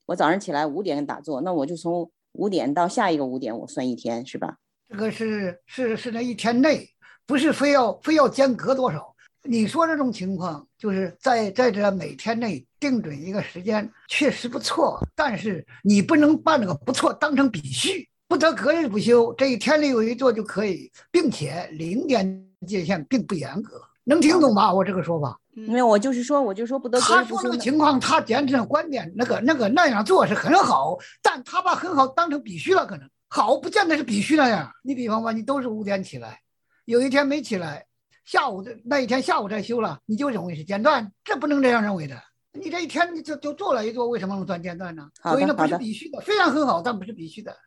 我早上起来5点打坐，那我就从5点到下一个5点，我算一天，是吧？ 这个是那一天内，不是非要间隔多少。你说这种情况，就是在这每天内定准一个时间，确实不错，但是你不能把那个不错当成必须，不得隔日不休，这一天里有一做就可以，并且0点界限并不严格，能听懂吧？我这个说法。 没有，我就说不得隔日不休。 他说那个情况，他坚持的观点，那样做是很好，但他把很好当成必须了，可能好不见得是必须那样。你比方吧，你都是5点起来，有一天没起来，下午那一天下午再休了，你就认为是间断，这不能这样认为的。你这一天你就做了一做，为什么能算间断呢？所以那不是必须的，虽然很好，但不是必须的。